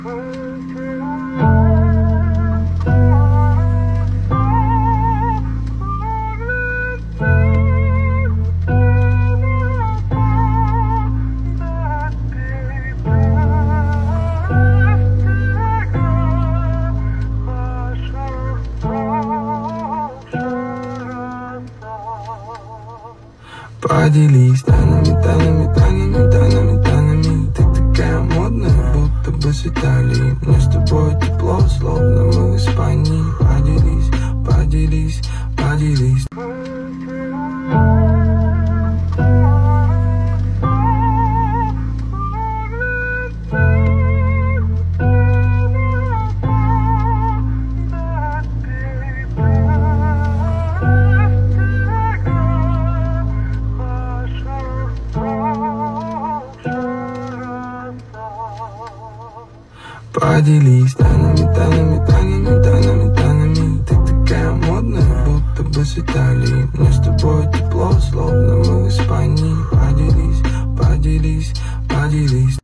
Поделись тайнами. Ты такая модная, будто бы с Италии. Мне с тобой тепло, словно мы в Испании. Поделись. Поделись тайнами. Ты такая модная, будто бы с Италии. Мне с тобой тепло, словно мы в Испании. Поделись.